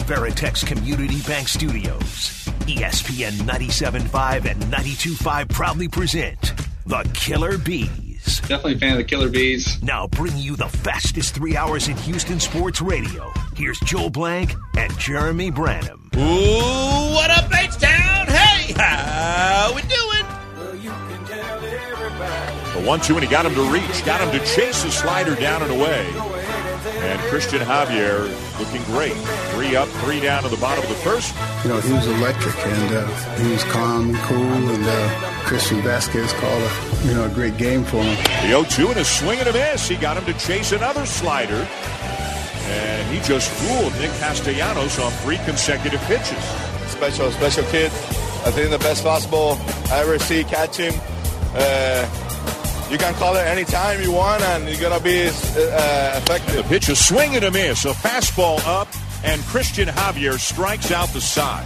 Veritex Community Bank Studios, ESPN 97.5 and 92.5 proudly present The Killer Bees. Definitely a fan of the Killer Bees. Now bringing you the fastest 3 hours in Houston sports radio. Here's Joel Blank and Jeremy Branham. Ooh, what up, H-Town? Hey, how we doing? The 1-2, and he got him to reach, got him to chase his slider down and away. And Christian Javier looking great. 3 up, 3 down to the bottom of the first. You know, he was electric, and he was calm and cool, and Christian Vasquez called a great game for him. The 0-2 and a swing and a miss. He got him to chase another slider. And he just fooled Nick Castellanos on 3 consecutive pitches. Special kid. I think the best fastball I ever see, catch him. You can call it any time you want, and you're going to be effective. The pitch, a swing and a miss, a fastball up, and Christian Javier strikes out the side.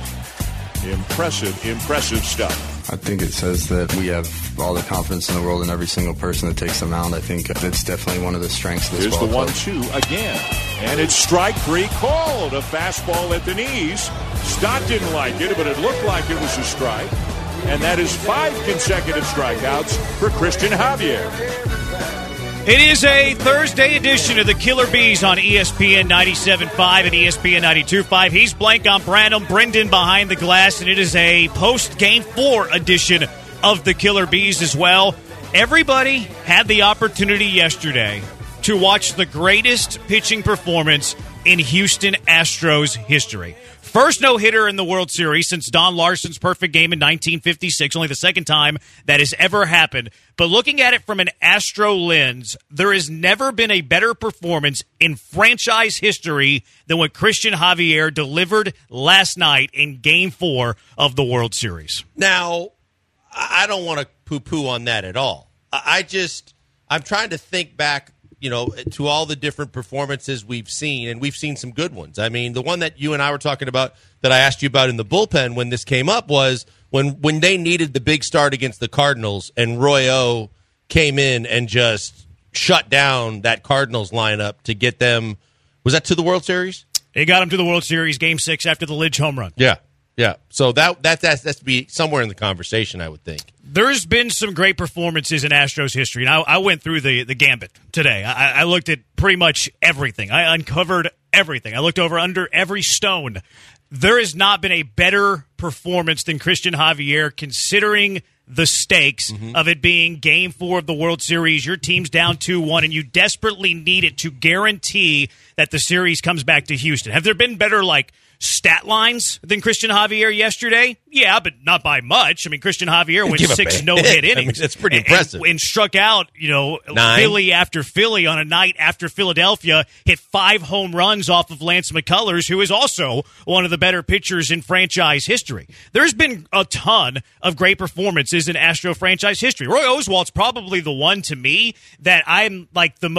Impressive stuff. I think it says that we have all the confidence in the world in every single person that takes them out. I think that's definitely one of the strengths of this ball club. Here's the 1-2 again. And it's strike 3 called. A fastball at the knees. Stott didn't like it, but it looked like it was a strike. And that is 5 consecutive strikeouts for Christian Javier. It is a Thursday edition of the Killer Bees on ESPN 97.5 and ESPN 92.5. He's Blank, I'm Branham, Brendan behind the glass, and it is a post-Game 4 edition of the Killer Bees as well. Everybody had the opportunity yesterday to watch the greatest pitching performance in Houston Astros history. First no-hitter in the World Series since Don Larson's perfect game in 1956, only the second time that has ever happened. But looking at it from an Astro lens, there has never been a better performance in franchise history than what Christian Javier delivered last night in Game 4 of the World Series. Now, I don't want to poo-poo on that at all. I'm trying to think back, to all the different performances we've seen, and we've seen some good ones. I mean, the one that you and I were talking about that I asked you about in the bullpen when this came up was when they needed the big start against the Cardinals, and Roy O came in and just shut down that Cardinals lineup to get them. Was that to the World Series? It got them to the World Series, Game 6 after the Lidge home run. Yeah. So that's to be somewhere in the conversation, I would think. There's been some great performances in Astros history, and I went through the gambit today. I looked at pretty much everything. I uncovered everything. I looked under every stone. There has not been a better performance than Christian Javier, considering the stakes of it being Game 4 of the World Series. Your team's down 2-1, and you desperately need it to guarantee that the series comes back to Houston. Have there been better, stat lines than Christian Javier yesterday? Yeah, but not by much. I mean, Christian Javier went 6 no-hit innings. I mean, that's pretty impressive. And struck out, 9. Philly after Philly on a night after Philadelphia hit 5 home runs off of Lance McCullers, who is also one of the better pitchers in franchise history. There's been a ton of great performances in Astro franchise history. Roy Oswalt's probably the one to me that I'm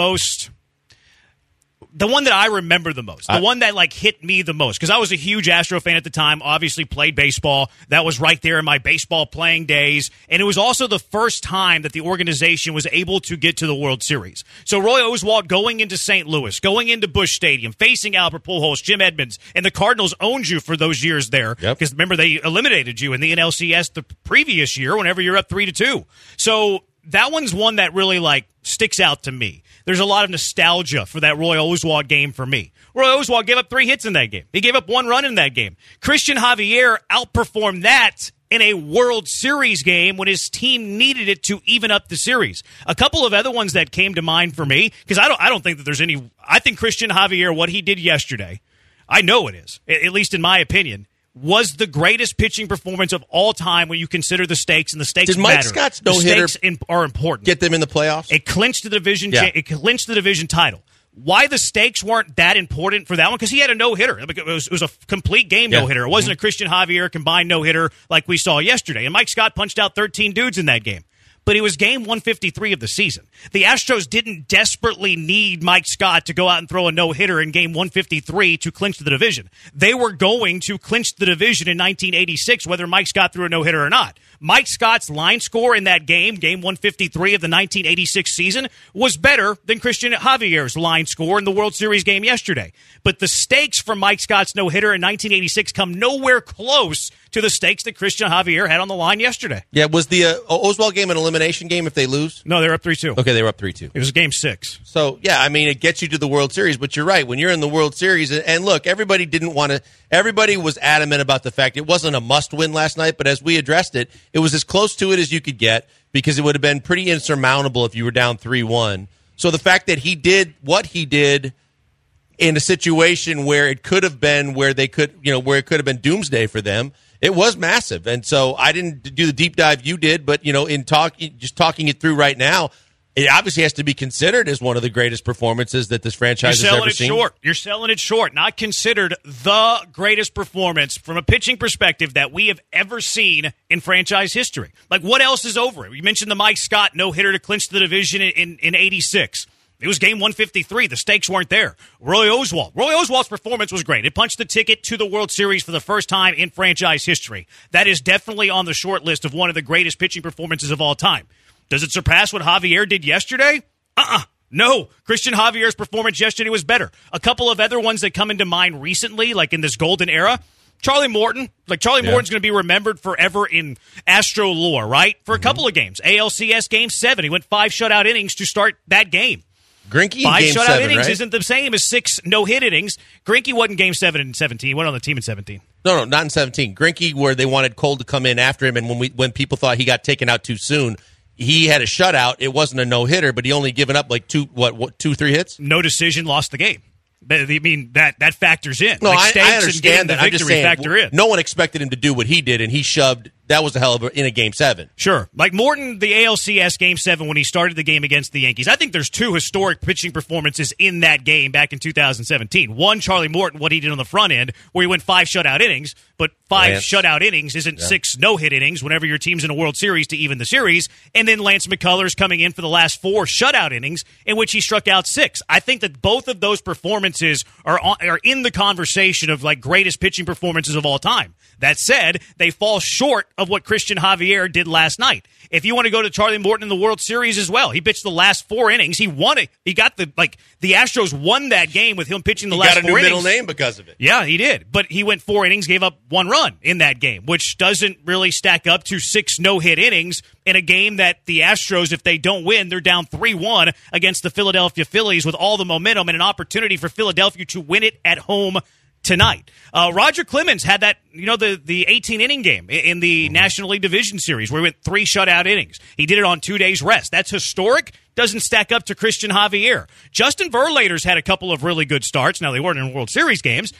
the one that I remember the most, the one that hit me the most, because I was a huge Astro fan at the time, obviously played baseball. That was right there in my baseball playing days, and it was also the first time that the organization was able to get to the World Series. So Roy Oswalt going into St. Louis, going into Busch Stadium, facing Albert Pujols, Jim Edmonds, and the Cardinals owned you for those years there, because remember, they eliminated you in the NLCS the previous year whenever you're up 3-2. So that one's one that really sticks out to me. There's a lot of nostalgia for that Roy Oswalt game for me. Roy Oswalt gave up 3 hits in that game. He gave up 1 run in that game. Christian Javier outperformed that in a World Series game when his team needed it to even up the series. A couple of other ones that came to mind for me, because I don't think that there's any. I think Christian Javier, what he did yesterday, I know it is, at least in my opinion, was the greatest pitching performance of all time when you consider the stakes, and the stakes matter. Did Mike matter. Scott's no-hitter are important. Get them in the playoffs? It clinched the division. It clinched the division title. Why the stakes weren't that important for that one? Because he had a no-hitter. It was a complete game no-hitter. It wasn't a Christian Javier combined no-hitter like we saw yesterday. And Mike Scott punched out 13 dudes in that game. But it was game 153 of the season. The Astros didn't desperately need Mike Scott to go out and throw a no-hitter in game 153 to clinch the division. They were going to clinch the division in 1986, whether Mike Scott threw a no-hitter or not. Mike Scott's line score in that game 153 of the 1986 season, was better than Christian Javier's line score in the World Series game yesterday. But the stakes for Mike Scott's no-hitter in 1986 come nowhere close to the stakes that Christian Javier had on the line yesterday. Yeah, was the Oswald game an elimination game if they lose? No, they're up 3-2. Okay, they were up 3-2. It was game 6. So, yeah, I mean, it gets you to the World Series, but you're right. When you're in the World Series, and look, everybody was adamant about the fact it wasn't a must-win last night, but as we addressed it, it was as close to it as you could get because it would have been pretty insurmountable if you were down 3-1. So the fact that he did what he did in a situation where it could have been where it could have been doomsday for them, it was massive. And so I didn't do the deep dive you did, but in talking it through right now, it obviously has to be considered as one of the greatest performances that this franchise has ever seen. You're selling it short. Not considered the greatest performance from a pitching perspective that we have ever seen in franchise history. Like, what else is over it? You mentioned the Mike Scott no-hitter to clinch the division in 86. It was game 153. The stakes weren't there. Roy Oswald's performance was great. It punched the ticket to the World Series for the first time in franchise history. That is definitely on the short list of one of the greatest pitching performances of all time. Does it surpass what Javier did yesterday? No. Christian Javier's performance yesterday was better. A couple of other ones that come into mind recently, like in this golden era, Charlie Morton. Morton's going to be remembered forever in Astro lore, right? For a couple of games. ALCS Game 7. He went 5 shutout innings to start that game. Greinke 5 Game shutout 7, innings right? isn't the same as 6 no-hit innings. Greinke wasn't Game 7 in 17. He went on the team in 17. No, not in 17. Greinke, where they wanted Cole to come in after him, and when people thought he got taken out too soon, he had a shutout. It wasn't a no-hitter, but he only given up like 2-3 hits? No decision, lost the game. I mean, that factors in. No, like I understand that. I'm just saying, factor in. No one expected him to do what he did, and he shoved. That was a hell of in a Game 7. Sure. Like Morton, the ALCS Game 7, when he started the game against the Yankees. I think there's 2 historic pitching performances in that game back in 2017. One, Charlie Morton, what he did on the front end, where he went 5 shutout innings, but 5 shutout innings isn't 6 no-hit innings whenever your team's in a World Series to even the series. And then Lance McCullers coming in for the last 4 shutout innings, in which he struck out 6. I think that both of those performances are in the conversation of like greatest pitching performances of all time. That said, they fall short of what Christian Javier did last night. If you want to go to Charlie Morton in the World Series as well, he pitched the last 4 innings. He won it. He got the Astros won that game with him pitching the last 4 innings. He got a new middle name because of it. Yeah, he did. But he went 4 innings, gave up 1 run in that game, which doesn't really stack up to 6 no-hit innings in a game that the Astros, if they don't win, they're down 3-1 against the Philadelphia Phillies with all the momentum and an opportunity for Philadelphia to win it at home tonight. Roger Clemens had that, the 18-inning game in the National League Division Series where he went 3 shutout innings. He did it on 2 days rest. That's historic. Doesn't stack up to Christian Javier. Justin Verlander's had a couple of really good starts. Now, they weren't in World Series games.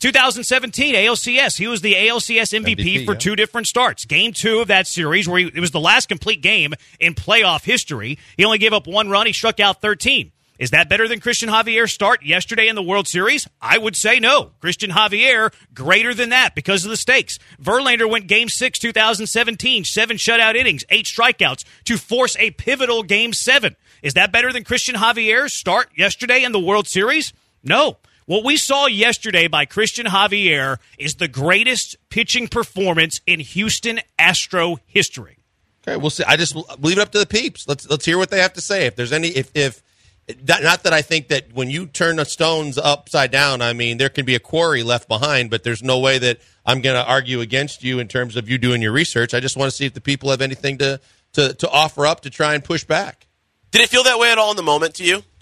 2017 ALCS. He was the ALCS MVP for 2 different starts. Game 2 of that series, where it was the last complete game in playoff history. He only gave up 1 run. He struck out 13. Is that better than Christian Javier's start yesterday in the World Series? I would say no. Christian Javier, greater than that because of the stakes. Verlander went Game 6, 2017, 7 shutout innings, 8 strikeouts to force a pivotal Game 7. Is that better than Christian Javier's start yesterday in the World Series? No. What we saw yesterday by Christian Javier is the greatest pitching performance in Houston Astro history. Okay, we'll see. I just leave it up to the peeps. Let's hear what they have to say. If there's any, not that I think that when you turn the stones upside down, I mean, there can be a quarry left behind, but there's no way that I'm going to argue against you in terms of you doing your research. I just want to see if the people have anything to offer up to try and push back. Did it feel that way at all in the moment to you?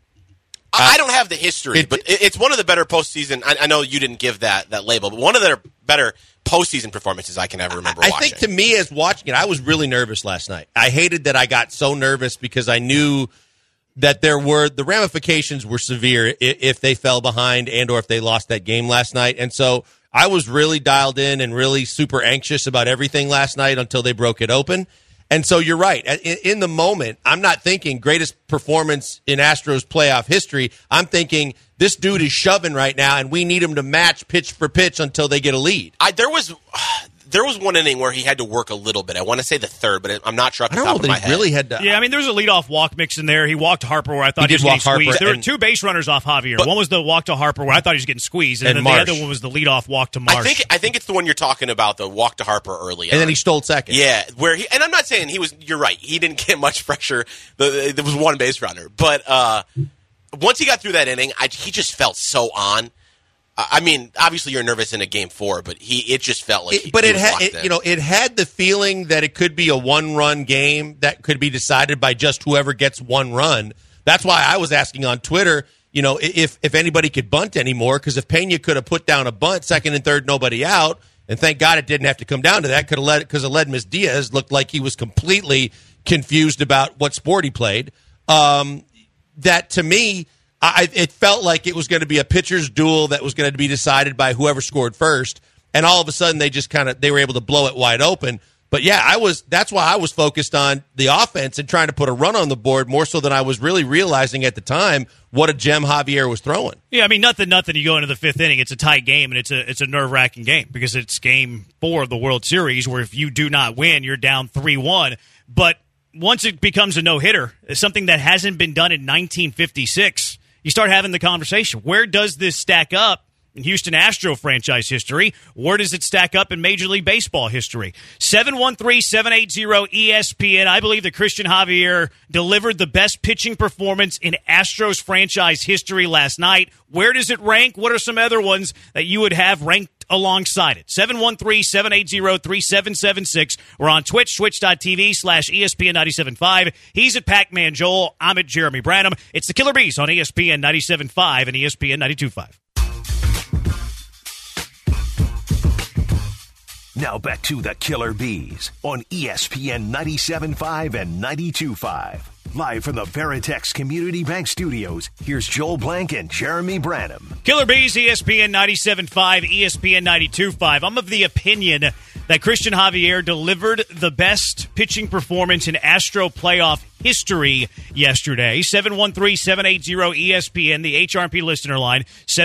I don't have the history, but it's one of the better postseason. I know you didn't give that label, but one of the better postseason performances I can ever remember watching. I think to me, as watching it, I was really nervous last night. I hated that I got so nervous because I knew that the ramifications were severe if they fell behind and or if they lost that game last night. And so I was really dialed in and really super anxious about everything last night until they broke it open. And so you're right. In the moment, I'm not thinking greatest performance in Astros playoff history. I'm thinking this dude is shoving right now, and we need him to match pitch for pitch until they get a lead. There was one inning where he had to work a little bit. I want to say the third, but I'm not sure off the top of my head. Really had to. Yeah, I mean, there was a leadoff walk mix in there. He walked Harper where I thought he was getting squeezed. There were two base runners off Javier. One was the walk to Harper where I thought he was getting squeezed, and then the other one was the leadoff walk to Marsh. I think it's the one you're talking about, the walk to Harper early. And then he stole second. Yeah, and I'm not saying he was. You're right. He didn't get much pressure. There was one base runner, but once he got through that inning, he just felt so on. I mean, obviously you're nervous in a game 4, but it just felt like. It had the feeling that it could be a 1-run game that could be decided by just whoever gets 1 run. That's why I was asking on Twitter, if anybody could bunt anymore, because if Pena could have put down a bunt, second and third, nobody out, and thank God it didn't have to come down to that, because Aledmus Diaz looked like he was completely confused about what sport he played. That to me. It felt like it was going to be a pitcher's duel that was going to be decided by whoever scored first, and all of a sudden they were able to blow it wide open. But yeah, that's why I was focused on the offense and trying to put a run on the board more so than I was really realizing at the time what a gem Javier was throwing. Yeah, I mean nothing. You go into the 5th inning, it's a tight game, and it's a nerve-wracking game because it's game 4 of the World Series where if you do not win, you're down 3-1. But once it becomes a no-hitter, it's something that hasn't been done in 1956. You start having the conversation. Where does this stack up in Houston Astro franchise history? Where does it stack up in Major League Baseball history? 713-780-ESPN. I believe that Christian Javier delivered the best pitching performance in Astros franchise history last night. Where does it rank? What are some other ones that you would have ranked alongside it? 713-780-3776. We're on Twitch, twitch.tv/ESPN975. He's at Pac-Man Joel. I'm at Jeremy Branham. It's the Killer Bees on ESPN 97.5 and ESPN 92.5. Now back to the Killer Bees on ESPN 97.5 and 92.5. Live from the Veritex Community Bank Studios, here's Joel Blank and Jeremy Branham. Killer Bees, ESPN 97.5, ESPN 92.5. I'm of the opinion that Christian Javier delivered the best pitching performance in Astro playoff history yesterday. 713-780-ESPN, the HRP listener line,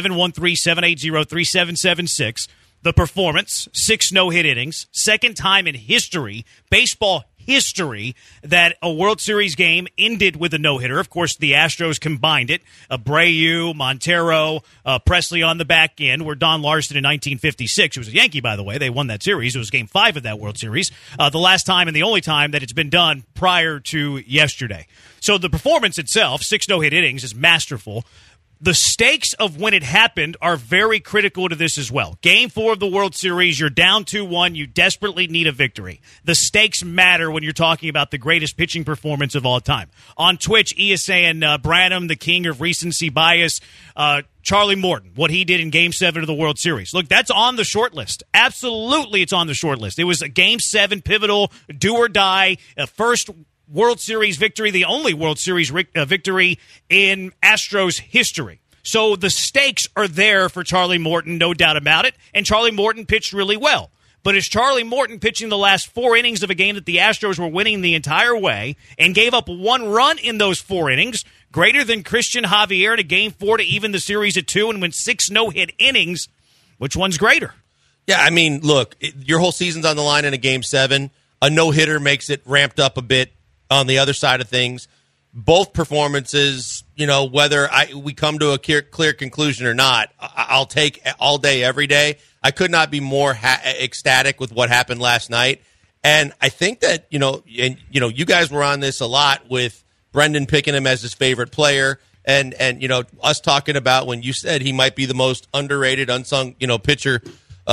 713-780-3776. The performance, 6 no-hit innings, second time in history, baseball history, that a World Series game ended with a no-hitter. Of course, the Astros combined it. Abreu, Montero, Presley on the back end, where Don Larson in 1956. It was a Yankee, by the way. They won that series. It was Game 5 of that World Series. The last time and the only time that it's been done prior to yesterday. So the performance itself, 6 no-hit innings, is masterful. The stakes of when it happened are very critical to this as well. Game 4 of the World Series, you're down 2-1. You desperately need a victory. The stakes matter when you're talking about the greatest pitching performance of all time. On Twitch, E is saying Branham, the king of recency bias. Charlie Morton, what he did in Game 7 of the World Series. Look, that's on the short list. Absolutely, it's on the short list. It was a Game 7 pivotal, do or die, first World Series victory, the only World Series victory in Astros history. So the stakes are there for Charlie Morton, no doubt about it, and Charlie Morton pitched really well. But is Charlie Morton pitching the last 4 innings of a game that the Astros were winning the entire way and gave up 1 run in those 4 innings, greater than Christian Javier to Game 4 to even the series at 2 and win 6 no-hit innings? Which one's greater? Yeah, I mean, look, your whole season's on the line in a Game 7. A no-hitter makes it ramped up a bit on the other side of things. Both performances, whether we come to a clear conclusion or not, I'll take all day, every day. I could not be more ecstatic with what happened last night. And I think that, you guys were on this a lot with Brendan picking him as his favorite player. And us talking about when you said he might be the most underrated, unsung, pitcher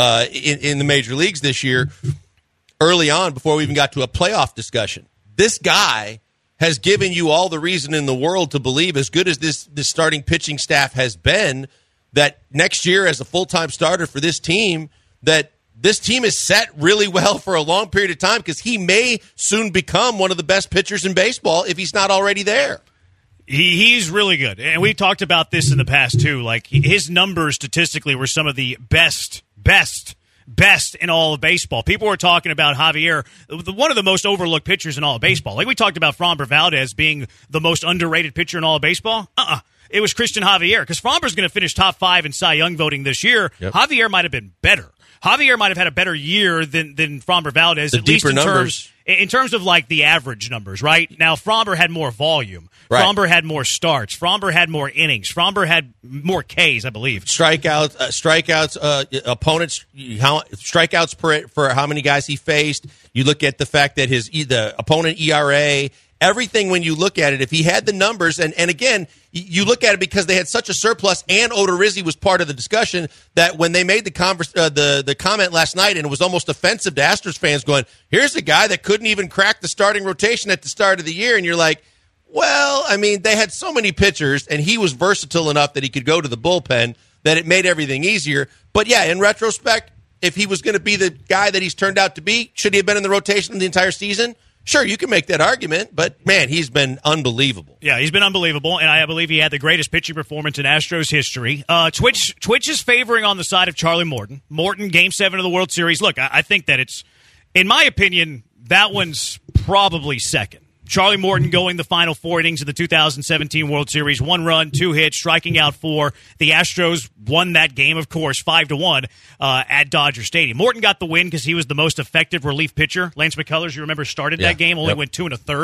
in the major leagues this year, early on, before we even got to a playoff discussion. This guy has given you all the reason in the world to believe, as good as this starting pitching staff has been, that next year as a full-time starter for this team, that this team is set really well for a long period of time because he may soon become one of the best pitchers in baseball if he's not already there. He's really good. And we talked about this in the past, too. Like, his numbers statistically were some of the best in all of baseball. People were talking about Javier, one of the most overlooked pitchers in all of baseball. Like we talked about Framber Valdez being the most underrated pitcher in all of baseball. It was Christian Javier, because Framber's going to finish top 5 in Cy Young voting this year. Yep. Javier might have been better. Javier might have had a better year than Framber Valdez, The at least deeper numbers. in terms of like the average numbers, right? Now, Framber had more volume. Right. Framber had more starts. Framber had more innings. Framber had more Ks, I believe. Strikeouts, opponents, strikeouts for how many guys he faced. You look at the fact that the opponent ERA, everything when you look at it, if he had the numbers, and again, you look at it because they had such a surplus, and Odorizzi was part of the discussion, that when they made the comment last night, and it was almost offensive to Astros fans going, here's a guy that couldn't even crack the starting rotation at the start of the year, and you're like, well, I mean, they had so many pitchers, and he was versatile enough that he could go to the bullpen, that it made everything easier. But yeah, in retrospect, if he was going to be the guy that he's turned out to be, should he have been in the rotation the entire season? Sure, you can make that argument, but, man, he's been unbelievable. Yeah, he's been unbelievable, and I believe he had the greatest pitching performance in Astros history. Twitch is favoring on the side of Charlie Morton. Morton, Game 7 of the World Series. Look, I think that it's, in my opinion, that one's probably second. Charlie Morton going the final 4 innings of the 2017 World Series, 1 run, 2 hits, striking out 4. The Astros won that game, of course, 5-1 at Dodger Stadium. Morton got the win because he was the most effective relief pitcher. Lance McCullers, you remember, started that game, only went 2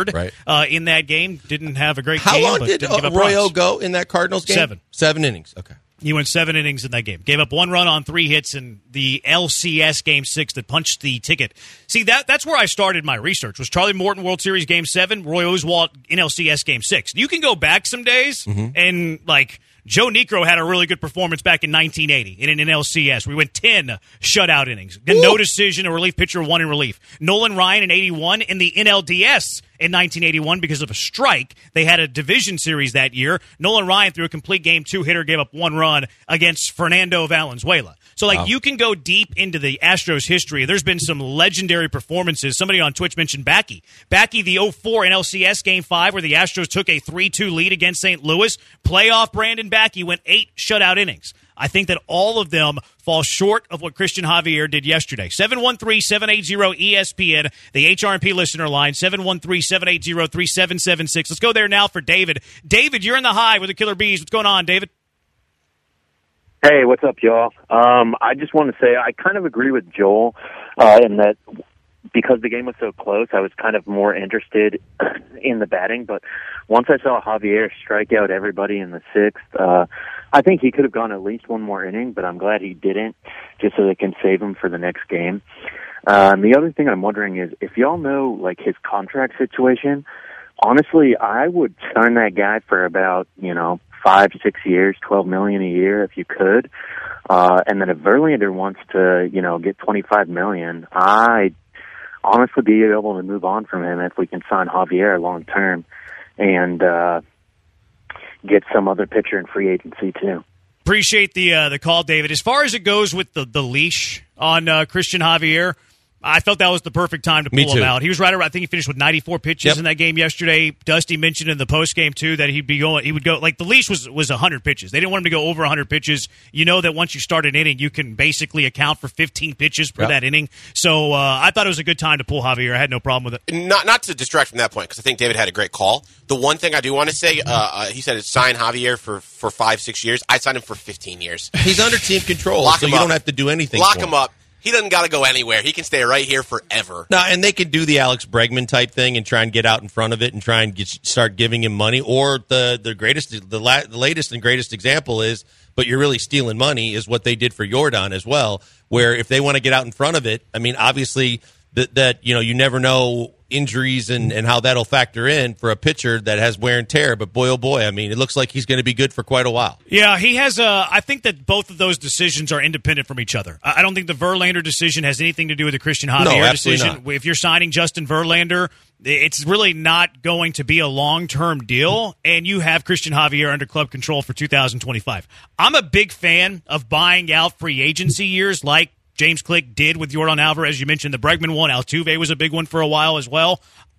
1/3 in that game. Didn't have a great game. How long but did didn't give up Royo runs. go in that Cardinals game? 7. 7 innings, okay. He went 7 innings in that game. Gave up 1 run on 3 hits in the LCS Game 6 that punched the ticket. See, that's where I started my research, was Charlie Morton World Series Game 7, Roy Oswalt in LCS Game 6. You can go back some days, and, like, Joe Niekro had a really good performance back in 1980 in an LCS. We went 10 shutout innings. No decision, a relief pitcher, 1 in relief. Nolan Ryan in 81 in the NLDS in 1981 because of a strike. They had a division series that year. Nolan Ryan threw a complete game 2 hitter, gave up 1 run against Fernando Valenzuela. So, you can go deep into the Astros history. There's been some legendary performances. Somebody on Twitch mentioned Backy. Backy, the 04 NLCS Game 5, where the Astros took a 3-2 lead against St. Louis. Playoff Brandon Backy went 8 shutout innings. I think that all of them fall short of what Christian Javier did yesterday. 713-780-ESPN, the HRMP listener line, 713-780-3776. Let's go there now for David. David, you're in the high with the Killer Bees. What's going on, David? Hey, what's up, y'all? I just want to say I kind of agree with Joel in that because the game was so close, I was kind of more interested in the batting. But once I saw Javier strike out everybody in the 6th, I think he could have gone at least 1 more inning, but I'm glad he didn't, just so they can save him for the next game. The other thing I'm wondering is, if y'all know, like, his contract situation, honestly, I would sign that guy for about, 5-6 years, $12 million a year if you could. And then if Verlander wants to, get $25 million, I'd honestly be able to move on from him if we can sign Javier long term and get some other pitcher in free agency too. Appreciate the call, David. As far as it goes with the leash on Christian Javier, I felt that was the perfect time to pull him out. He was right around, I think he finished with 94 pitches in that game yesterday. Dusty mentioned in the postgame, too, that he would go, like, the leash was 100 pitches. They didn't want him to go over 100 pitches. You know that once you start an inning, you can basically account for 15 pitches per that inning. So I thought it was a good time to pull Javier. I had no problem with it. Not to distract from that point, because I think David had a great call. The one thing I do want to say, he said sign Javier for 5-6 years. I'd sign him for 15 years. He's under team control, so you don't have to do anything. Lock him up. He doesn't got to go anywhere. He can stay right here forever. No, and they could do the Alex Bregman type thing and try and get out in front of it and try and start giving him money. Or the latest and greatest example is, but you're really stealing money, is what they did for Yordan as well. Where if they want to get out in front of it, I mean, obviously that you never know injuries and how that'll factor in for a pitcher that has wear and tear. But boy, oh boy, I mean, it looks like he's going to be good for quite a while. Yeah, he has I think that both of those decisions are independent from each other. I don't think the Verlander decision has anything to do with the Christian Javier decision. Not. If you're signing Justin Verlander, it's really not going to be a long-term deal, and you have Christian Javier under club control for 2025. I'm a big fan of buying out free agency years like James Click did with Yordan Alvarez. You mentioned the Bregman one. Altuve was a big one for a while as well.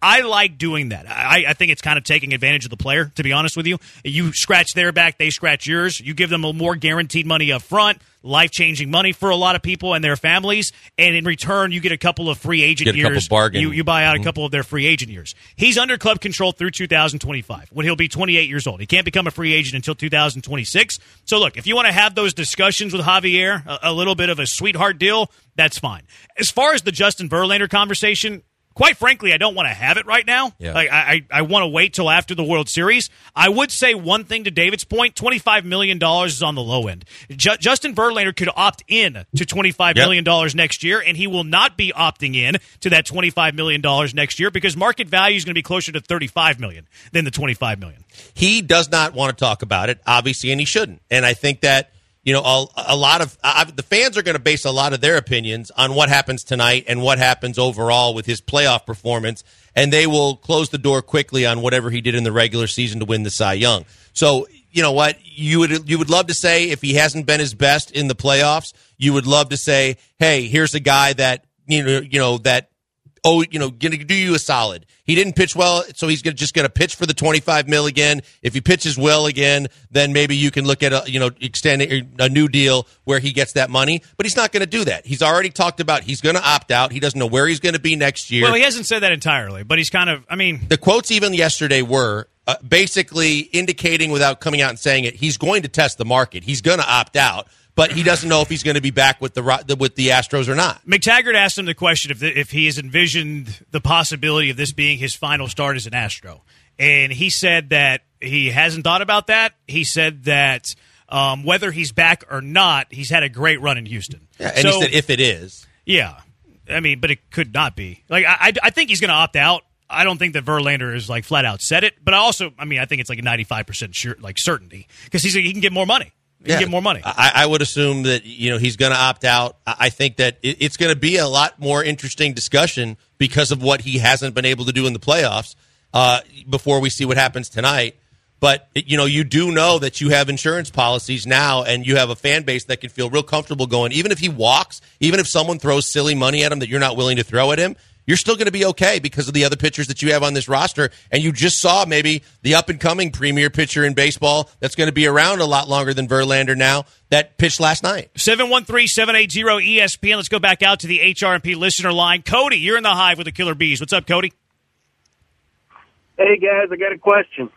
I like doing that. I think it's kind of taking advantage of the player, to be honest with you. You scratch their back, they scratch yours. You give them a more guaranteed money up front, life-changing money for a lot of people and their families, and in return, you get a couple of free agent years. You buy out a couple of their free agent years. He's under club control through 2025, when he'll be 28 years old. He can't become a free agent until 2026. So, look, if you want to have those discussions with Javier, a little bit of a sweetheart deal, that's fine. As far as the Justin Verlander conversation, quite frankly, I don't want to have it right now. Yeah. Like I want to wait till after the World Series. I would say one thing to David's point, $25 million is on the low end. Justin Verlander could opt in to $25 million next year, and he will not be opting in to that $25 million next year because market value is going to be closer to $35 million than the $25 million. He does not want to talk about it, obviously, and he shouldn't. And I think that a lot of the fans are going to base a lot of their opinions on what happens tonight and what happens overall with his playoff performance, and they will close the door quickly on whatever he did in the regular season to win the Cy Young. So, you know what? You would love to say if he hasn't been his best in the playoffs, you would love to say, hey, here's a guy that going to do you a solid. He didn't pitch well, so he's just going to pitch for the $25 million again. If he pitches well again, then maybe you can look at extending a new deal where he gets that money. But he's not going to do that. He's already talked about he's going to opt out. He doesn't know where he's going to be next year. Well, he hasn't said that entirely, but he's kind of. The quotes even yesterday were basically indicating, without coming out and saying it, he's going to test the market. He's going to opt out. But he doesn't know if he's going to be back with the Astros or not. McTaggart asked him the question if he has envisioned the possibility of this being his final start as an Astro. And he said that he hasn't thought about that. He said that whether he's back or not, he's had a great run in Houston. Yeah, and he said if it is. Yeah. But it could not be. Like I think he's going to opt out. I don't think that Verlander is flat out said it. But I think it's like a 95% certainty because he can get more money. Get more money. I would assume that he's going to opt out. I think that it's going to be a lot more interesting discussion because of what he hasn't been able to do in the playoffs before we see what happens tonight. But you do know that you have insurance policies now, and you have a fan base that can feel real comfortable going. Even if he walks, even if someone throws silly money at him that you're not willing to throw at him, you're still going to be okay because of the other pitchers that you have on this roster. And you just saw maybe the up-and-coming premier pitcher in baseball that's going to be around a lot longer than Verlander now that pitched last night. 713-780-ESPN. Let's go back out to the HRP listener line. Cody, you're in the Hive with the Killer Bees. What's up, Cody? Hey, guys, I got a question.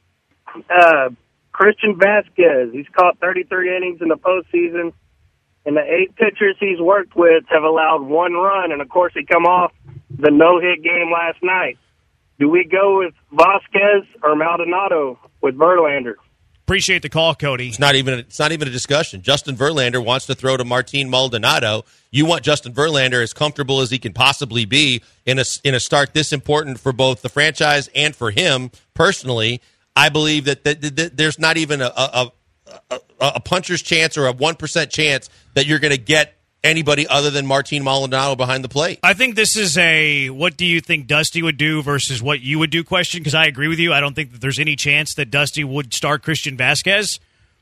Christian Vasquez, he's caught 33 innings in the postseason, and the 8 pitchers he's worked with have allowed 1 run, and, of course, he come off the no-hit game last night. Do we go with Vasquez or Maldonado with Verlander? Appreciate the call, Cody. It's not even a discussion. Justin Verlander wants to throw to Martin Maldonado. You want Justin Verlander as comfortable as he can possibly be in a start this important for both the franchise and for him personally. I believe that there's not even a puncher's chance or a 1% chance that you're going to get anybody other than Martin Maldonado behind the plate. I think this is a what do you think Dusty would do versus what you would do question, because I agree with you. I don't think that there's any chance that Dusty would start Christian Vasquez.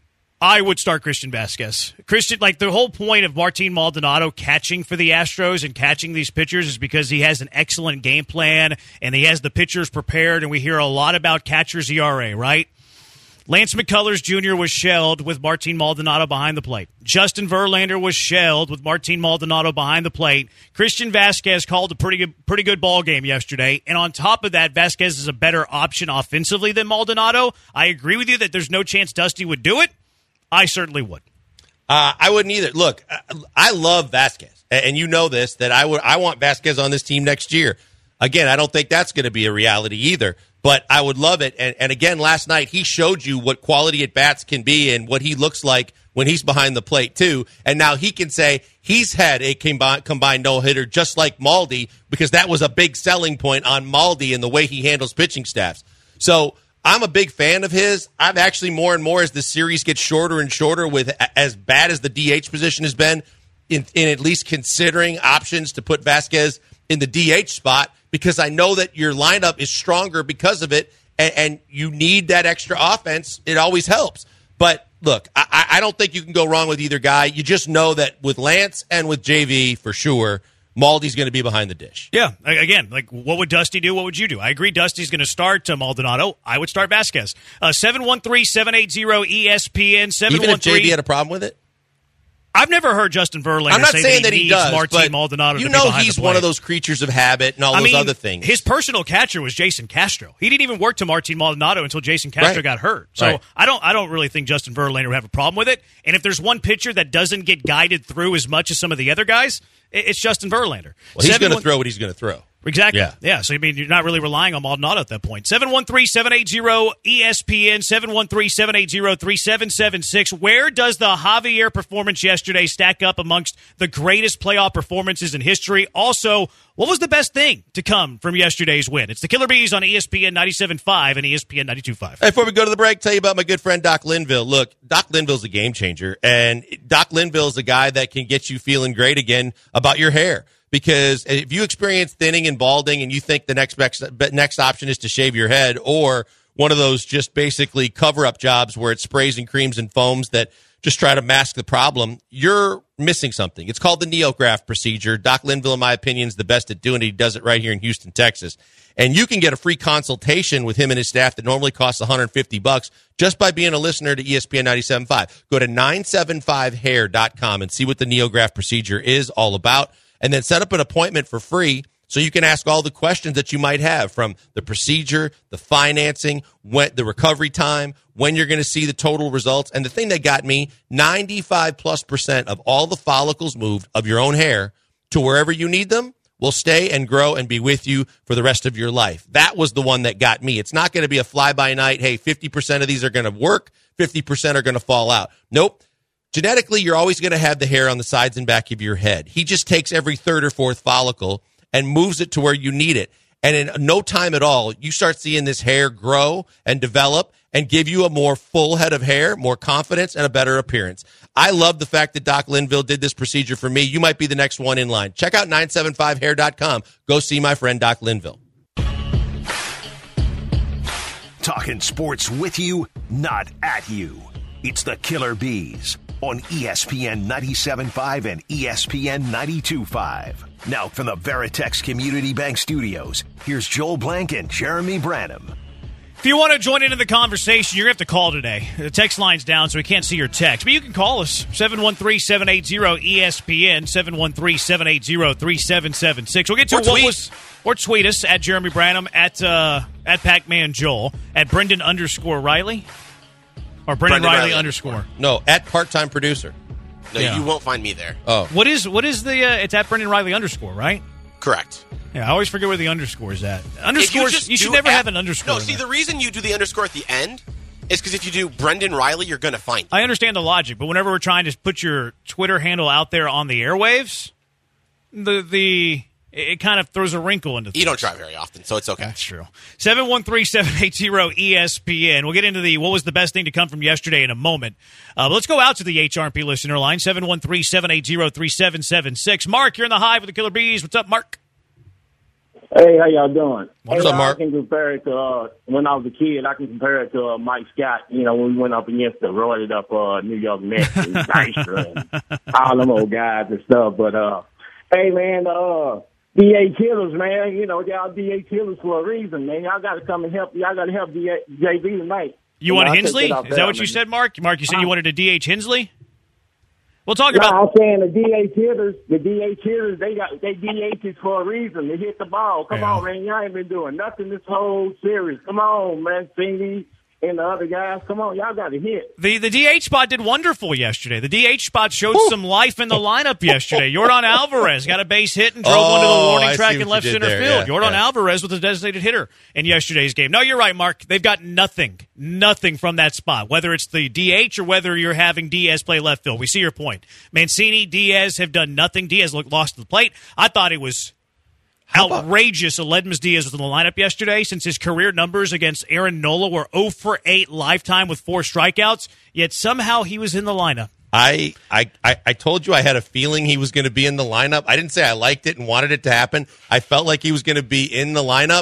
I would start Christian Vasquez. The whole point of Martin Maldonado catching for the Astros and catching these pitchers is because he has an excellent game plan and he has the pitchers prepared, and we hear a lot about catcher's ERA, right? Lance McCullers Jr. was shelled with Martin Maldonado behind the plate. Justin Verlander was shelled with Martin Maldonado behind the plate. Christian Vasquez called a pretty good ball game yesterday. And on top of that, Vasquez is a better option offensively than Maldonado. I agree with you that there's no chance Dusty would do it. I certainly would. I wouldn't either. Look, I love Vasquez. And you know this, that I want Vasquez on this team next year. Again, I don't think that's going to be a reality either. But I would love it. And again, last night, he showed you what quality at-bats can be and what he looks like when he's behind the plate, too. And now he can say he's had a combined no-hitter just like Maldi, because that was a big selling point on Maldi and the way he handles pitching staffs. So I'm a big fan of his. I'm actually more and more, as the series gets shorter and shorter, with as bad as the DH position has been, in at least considering options to put Vasquez in the DH spot, because I know that your lineup is stronger because of it, and you need that extra offense. It always helps. But, look, I don't think you can go wrong with either guy. You just know that with Lance and with JV, for sure, Maldi's going to be behind the dish. Yeah, again, like what would Dusty do? What would you do? I agree Dusty's going to start Maldonado. I would start Vasquez. 713-780-ESPN. Even if JB had a problem with it? I've never heard Justin Verlander I'm not say saying that he does, but Martin Maldonado you to know be behind he's the one of plate. those creatures of habit and all those other things. His personal catcher was Jason Castro. He didn't even work to Martin Maldonado until Jason Castro got hurt. So I don't really think Justin Verlander would have a problem with it. And if there's one pitcher that doesn't get guided through as much as some of the other guys, it's Justin Verlander. Well, he's going to throw what he's going to throw. Exactly. Yeah. So, I mean, you're not really relying on Maldonado at that point. 713-780-ESPN, 713-780-3776. Where does the Javier performance yesterday stack up amongst the greatest playoff performances in history? Also, what was the best thing to come from yesterday's win? It's the Killer Bees on ESPN 97.5 and ESPN 92.5. Hey, before we go to the break, tell you about my good friend Doc Linville. Look, Doc Linville's a game changer, and Doc Linville's a guy that can get you feeling great again about your hair. Because if you experience thinning and balding and you think the next option is to shave your head or one of those just basically cover-up jobs where it sprays and creams and foams that just try to mask the problem, you're missing something. It's called the NeoGraft procedure. Doc Linville, in my opinion, is the best at doing it. He does it right here in Houston, Texas. And you can get a free consultation with him and his staff that normally costs $150 just by being a listener to ESPN 97.5. Go to 975hair.com and see what the NeoGraft procedure is all about. And then set up an appointment for free so you can ask all the questions that you might have from the procedure, the financing, the recovery time, when you're going to see the total results. And the thing that got me, 95+% of all the follicles moved of your own hair to wherever you need them will stay and grow and be with you for the rest of your life. That was the one that got me. It's not going to be a fly-by-night, hey, 50% of these are going to work, 50% are going to fall out. Nope. Genetically, you're always going to have the hair on the sides and back of your head. He just takes every third or fourth follicle and moves it to where you need it. And in no time at all, you start seeing this hair grow and develop and give you a more full head of hair, more confidence, and a better appearance. I love the fact that Doc Linville did this procedure for me. You might be the nenext one in line. Check out 975hair.com. Go see my friend Doc Linville. Talking sports with you, not at you. It's the Killer Bees on ESPN 97.5 and ESPN 92.5. Now from the Veritex Community Bank Studios, here's Joel Blank and Jeremy Branham. If you want to join into the conversation, you're going to have to call today. The text line's down, so we can't see your text. But you can call us, 713-780-ESPN, 713-780-3776. We'll get to or tweet us at Jeremy Branham, at Pac-Man Joel, at Brendan_Riley. Or Brendan Riley _ No, at part-time producer. No, you won't find me there. Oh. What is the, it's at Brendan Riley _ right? Correct. Yeah, I always forget where the underscore is at. Underscores, you should never have an underscore. No, see, the reason you do the underscore at the end is because if you do Brendan Riley, you're going to find it. I understand the logic, but whenever we're trying to put your Twitter handle out there on the airwaves, it kind of throws a wrinkle into things. You don't try very often, so it's okay. That's true. 713-780-ESPN. We'll get into what was the best thing to come from yesterday in a moment. But let's go out to the HRP listener line, 713-780-3776. Mark, you're in the Hive with the Killer Bees. What's up, Mark? Hey, how y'all doing? What's up, Mark? I can compare it to when I was a kid. I can compare it to Mike Scott. You know, when we went up against the roided up New York Mets and Dykstra and all them old guys and stuff. But hey, man, DA killers, man. You know, y'all DA killers for a reason, man. Y'all got to come and help. Y'all got to help JB tonight. You want Hensley? Is that what you said, Mark? Mark, you said you wanted to DH Hensley? We'll talk about. I'm saying the DH hitters, they DHs for a reason. They hit the ball. Come on, man. Y'all ain't been doing nothing this whole series. Come on, man. Cindy and the other guys. Come on, y'all got to hit. The DH spot did wonderful yesterday. The DH spot showed some life in the lineup yesterday. Jordan Alvarez got a base hit and drove one to the warning track in left center field. Jordan Alvarez was a designated hitter in yesterday's game. No, you're right, Mark. They've got nothing from that spot, whether it's the DH or whether you're having Diaz play left field. We see your point. Mancini, Diaz have done nothing. Diaz lost to the plate. I thought it was outrageous. Aledmus Diaz was in the lineup yesterday since his career numbers against Aaron Nola were 0 for 8 lifetime with 4 strikeouts, yet somehow he was in the lineup. I told you I had a feeling he was going to be in the lineup. I didn't say I liked it and wanted it to happen. I felt like he was going to be in the lineup.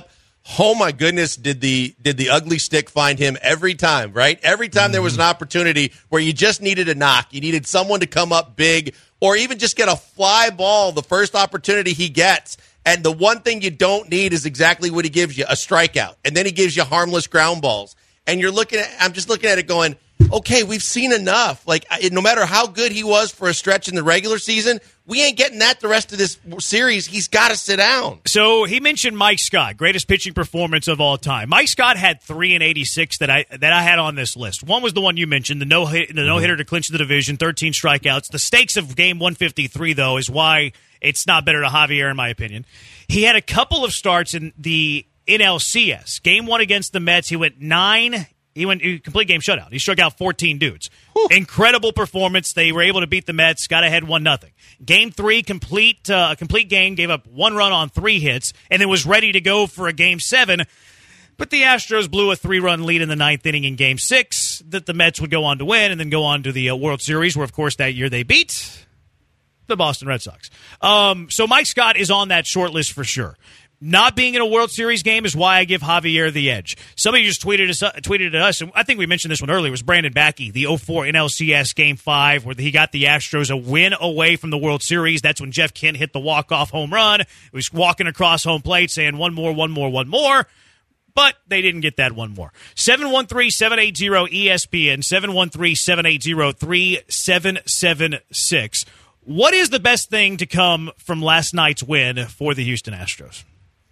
Oh my goodness, did the ugly stick find him every time, right? Every time there was an opportunity where you just needed a knock, you needed someone to come up big, or even just get a fly ball the first opportunity he gets. And the one thing you don't need is exactly what he gives you, a strikeout. And then he gives you harmless ground balls. And I'm just looking at it going, okay, we've seen enough. Like, no matter how good he was for a stretch in the regular season, we ain't getting that the rest of this series. He's got to sit down. So he mentioned Mike Scott, greatest pitching performance of all time. Mike Scott had 3 in 86 that I had on this list. One was the one you mentioned, the no-hitter to clinch the division, 13 strikeouts. The stakes of game 153, though, is why it's not better to Javier, in my opinion. He had a couple of starts in the NLCS. Game 1 against the Mets, he went 9. He went complete game shutout. He struck out 14 dudes. Whew. Incredible performance. They were able to beat the Mets. Got ahead 1-0. Game 3, complete game. Gave up 1 run on 3 hits, and then was ready to go for a Game 7. But the Astros blew a 3-run lead in the 9th inning in Game 6 that the Mets would go on to win, and then go on to the World Series, where of course that year they beat the Boston Red Sox. So Mike Scott is on that short list for sure. Not being in a World Series game is why I give Javier the edge. Somebody just tweeted at us, and I think we mentioned this one earlier, was Brandon Backey, the 04 NLCS Game 5, where he got the Astros a win away from the World Series. That's when Jeff Kent hit the walk-off home run. He was walking across home plate saying, one more. But they didn't get that one more. 713-780-ESPN, 713-780-3776. What is the best thing to come from last night's win for the Houston Astros?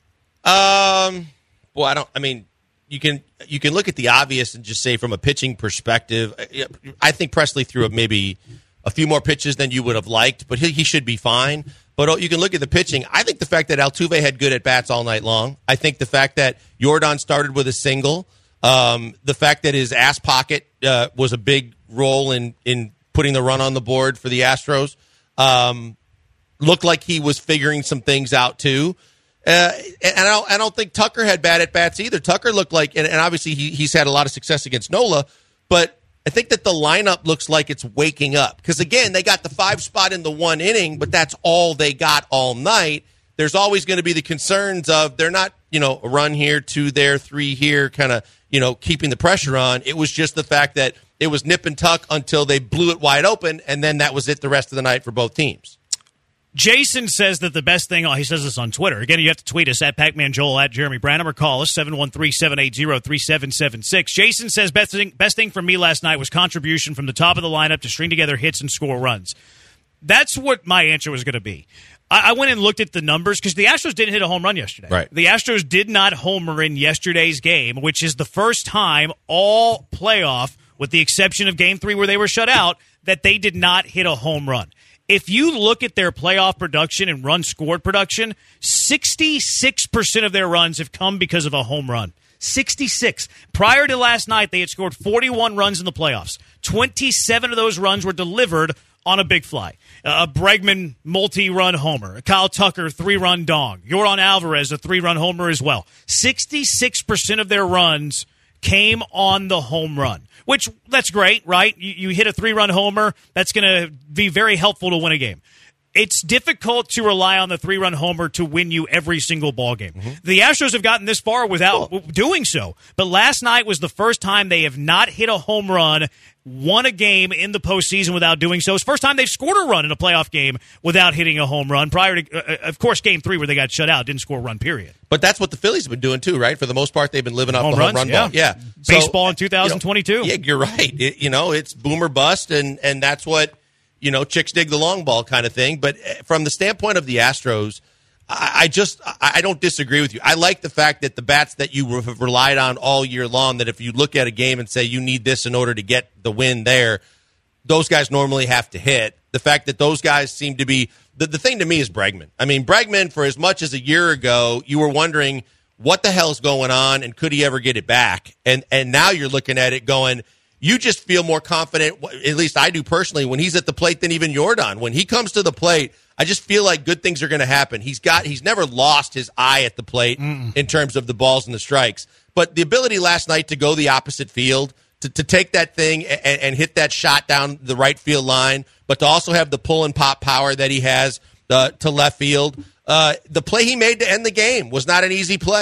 You can look at the obvious and just say from a pitching perspective, I think Presley threw maybe a few more pitches than you would have liked, but he should be fine. But you can look at the pitching. I think the fact that Altuve had good at-bats all night long. I think the fact that Yordan started with a single. The fact that his ass pocket was a big role in putting the run on the board for the Astros. Looked like he was figuring some things out, too. And I don't think Tucker had bad at-bats either. Tucker looked like, and obviously he's had a lot of success against Nola, but I think that the lineup looks like it's waking up. Because, again, they got the 5 spot in the 1 inning, but that's all they got all night. There's always going to be the concerns of they're not, a run here, 2 there, 3 here, kind of, keeping the pressure on. It was just the fact that it was nip and tuck until they blew it wide open, and then that was it the rest of the night for both teams. Jason says that the best thing, he says this on Twitter. Again, you have to tweet us at Pac-Man Joel, at Jeremy Branham, or call us, 713-780-3776. Jason says, best thing for me last night was contribution from the top of the lineup to string together hits and score runs. That's what my answer was going to be. I went and looked at the numbers because the Astros didn't hit a home run yesterday. Right. The Astros did not homer in yesterday's game, which is the first time all playoff, with the exception of Game 3 where they were shut out, that they did not hit a home run. If you look at their playoff production and run scored production, 66% of their runs have come because of a home run. 66. Prior to last night, they had scored 41 runs in the playoffs. 27 of those runs were delivered on a big fly. A Bregman multi-run homer. A Kyle Tucker 3-run dong. Yordan Alvarez a 3-run homer as well. 66% of their runs came on the home run, which that's great, right? You hit a 3-run homer, that's going to be very helpful to win a game. It's difficult to rely on the 3-run homer to win you every single ball game. Mm-hmm. The Astros have gotten this far without doing so, but last night was the first time they have not hit a home run, won a game in the postseason without doing so. It's the first time they've scored a run in a playoff game without hitting a home run. Prior to, of course, Game 3 where they got shut out, didn't score a run, period. But that's what the Phillies have been doing too, right? For the most part, they've been living off the home run ball. Yeah. Baseball in 2022. Yeah, you're right. It's boom or bust, and that's what, chicks dig the long ball kind of thing. But from the standpoint of the Astros, I don't disagree with you. I like the fact that the bats that you have relied on all year long, that if you look at a game and say you need this in order to get the win there, those guys normally have to hit. The fact that those guys seem to be the thing to me is Bregman. I mean, Bregman, for as much as a year ago, you were wondering what the hell's going on and could he ever get it back? And now you're looking at it going, you just feel more confident, at least I do personally, when he's at the plate than even Yordan. When he comes to the plate, I just feel like good things are going to happen. He's never lost his eye at the plate in terms of the balls and the strikes. But the ability last night to go the opposite field, to take that thing and hit that shot down the right field line, but to also have the pull and pop power that he has to left field. The play he made to end the game was not an easy play.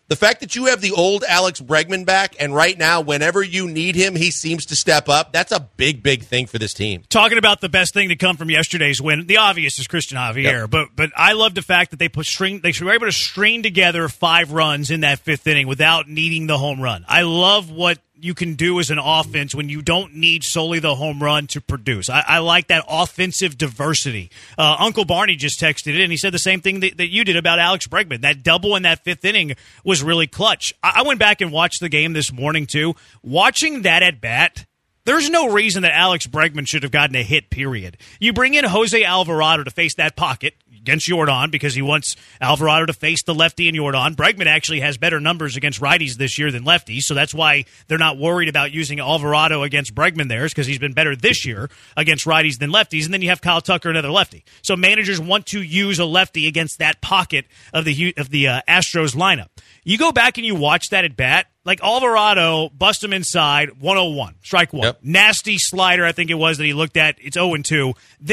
The fact that you have the old Alex Bregman back, and right now, whenever you need him, he seems to step up. That's a big, big thing for this team. Talking about the best thing to come from yesterday's win, the obvious is Christian Javier, but I love the fact that they were able to string together 5 runs in that 5th inning without needing the home run. I love what you can do as an offense when you don't need solely the home run to produce. I like that offensive diversity. Uncle Barney just texted it, and he said the same thing that you did about Alex Bregman. That double in that 5th inning was really clutch. I went back and watched the game this morning, too. Watching that at bat, there's no reason that Alex Bregman should have gotten a hit, period. You bring in Jose Alvarado to face that pocket against Yordan because he wants Alvarado to face the lefty in Yordan. Bregman actually has better numbers against righties this year than lefties, so that's why they're not worried about using Alvarado against Bregman there, because he's been better this year against righties than lefties. And then you have Kyle Tucker, another lefty. So managers want to use a lefty against that pocket of the Astros lineup. You go back and you watch that at bat, like Alvarado bust him inside, 101, strike one. Yep. Nasty slider, I think it was, that he looked at. It's 0-2. Then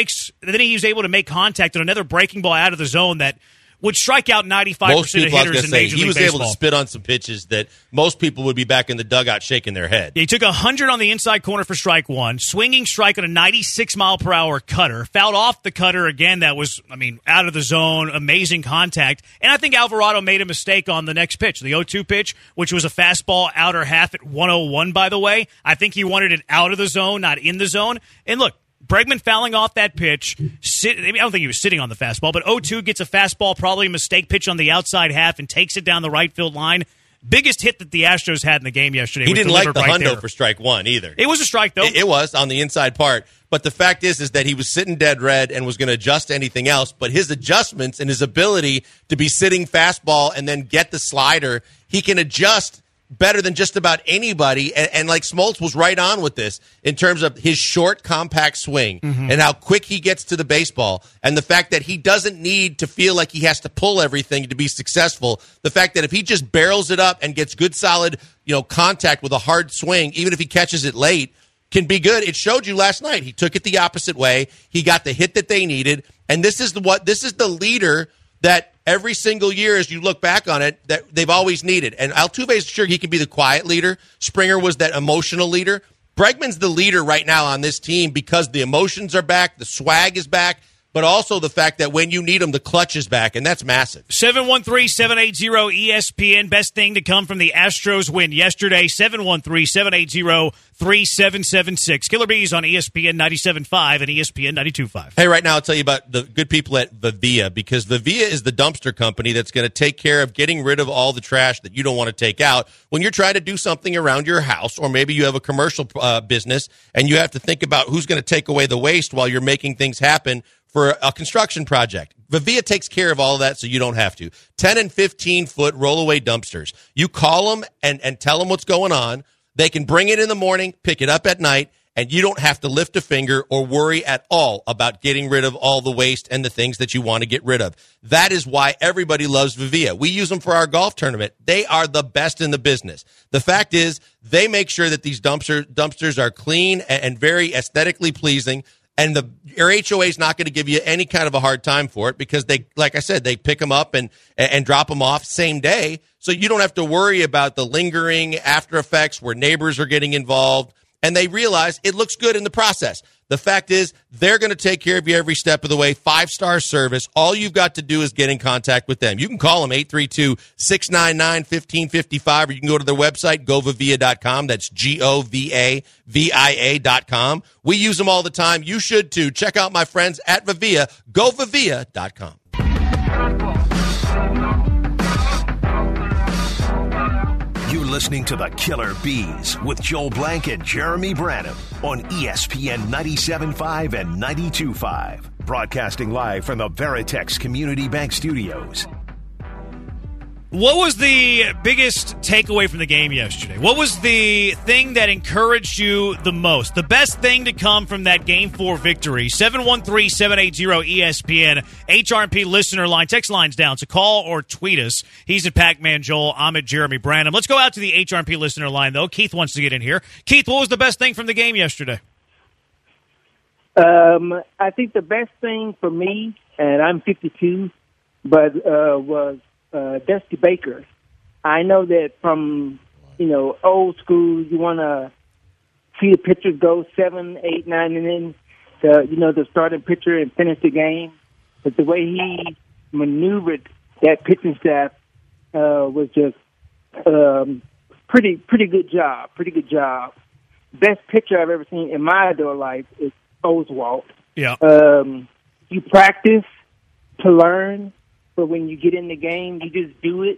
he was able to make contact on another breaking ball out of the zone that would strike out 95% of hitters in Major League He was Baseball. able to spit on some pitches that most people would be back in the dugout shaking their head. Yeah, he took 100 on the inside corner for strike one, swinging strike on a 96-mile-per-hour cutter, fouled off the cutter again. That was, out of the zone, amazing contact. And I think Alvarado made a mistake on the next pitch, the 0-2 pitch, which was a fastball outer half at 101, by the way. I think he wanted it out of the zone, not in the zone. And look, Bregman fouling off that pitch. I don't think he was sitting on the fastball, but 0-2 gets a fastball, probably a mistake pitch on the outside half, and takes it down the right field line. Biggest hit that the Astros had in the game yesterday. He didn't like the hundo for strike one either. It was a strike, though. It was on the inside part. But the fact is that he was sitting dead red and was going to adjust to anything else. But his adjustments and his ability to be sitting fastball and then get the slider, he can adjust better than just about anybody, and like Smoltz was right on with this in terms of his short, compact swing and how quick he gets to the baseball, and the fact that he doesn't need to feel like he has to pull everything to be successful. The fact that if he just barrels it up and gets good, solid, contact with a hard swing, even if he catches it late, can be good. It showed you last night. He took it the opposite way. He got the hit that they needed, and this is the leader that every single year, as you look back on it, that they've always needed. And Altuve is sure he can be the quiet leader. Springer was that emotional leader. Bregman's the leader right now on this team because the emotions are back, the swag is back, but also the fact that when you need him, the clutch is back, and that's massive. 713-780-ESPN. Best thing to come from the Astros win yesterday. 713-780-3776. Killer Bees on ESPN 97.5 and ESPN 92.5. Hey, right now I'll tell you about the good people at Vivia, because Vivia is the dumpster company that's going to take care of getting rid of all the trash that you don't want to take out when you're trying to do something around your house, or maybe you have a commercial business and you have to think about who's going to take away the waste while you're making things happen for a construction project. Vivia takes care of all of that so you don't have to. 10 and 15-foot roll-away dumpsters. You call them and tell them what's going on. They can bring it in the morning, pick it up at night, and you don't have to lift a finger or worry at all about getting rid of all the waste and the things that you want to get rid of. That is why everybody loves Vivia. We use them for our golf tournament. They are the best in the business. The fact is, they make sure that these dumpsters are clean and very aesthetically pleasing. And your HOA is not going to give you any kind of a hard time for it, because they, like I said, they pick them up and drop them off same day. So you don't have to worry about the lingering after effects where neighbors are getting involved. And they realize it looks good in the process. The fact is, they're going to take care of you every step of the way. 5-star service. All you've got to do is get in contact with them. You can call them 832-699-1555, or you can go to their website, govavia.com. That's govavia.com. We use them all the time. You should too. Check out my friends at Vivia. govavia.com. You're listening to the Killer Bees with Joel Blank and Jeremy Branham on ESPN 97.5 and 92.5. Broadcasting live from the Veritex Community Bank Studios. What was the biggest takeaway from the game yesterday? What was the thing that encouraged you the most? The best thing to come from that Game 4 victory? 713-780-ESPN. HRP listener line. Text line's down, so call or tweet us. He's at Pac-Man Joel. I'm at Jeremy Branham. Let's go out to the HRP listener line, though. Keith wants to get in here. Keith, what was the best thing from the game yesterday? I think the best thing for me, and I'm 52, but was Dusty Baker. I know that from, old school, you want to see the pitchers go 7, 8, 9 innings to, the starting pitcher and finish the game. But the way he maneuvered that pitching staff was just pretty good job. Pretty good job. Best pitcher I've ever seen in my adult life is Oswalt. Yeah. You practice to learn, but when you get in the game, you just do it.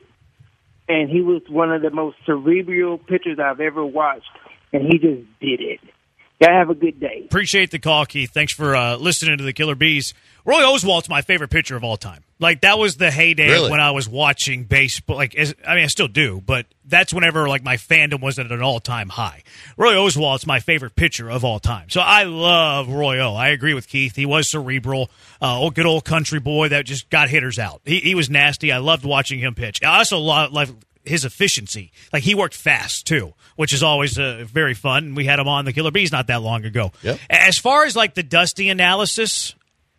And he was one of the most cerebral pitchers I've ever watched, and he just did it. Y'all have a good day. Appreciate the call, Keith. Thanks for listening to the Killer Bees. Roy Oswalt's my favorite pitcher of all time. Like, that was the heyday of when I was watching baseball. I still do, but that's whenever, my fandom was at an all-time high. Roy Oswalt's my favorite pitcher of all time. So I love Roy O. I agree with Keith. He was cerebral, good old country boy that just got hitters out. He was nasty. I loved watching him pitch. I also love his efficiency. Like, he worked fast, too, which is always very fun. We had him on the Killer Bees not that long ago. Yep. As far as, the Dusty analysis,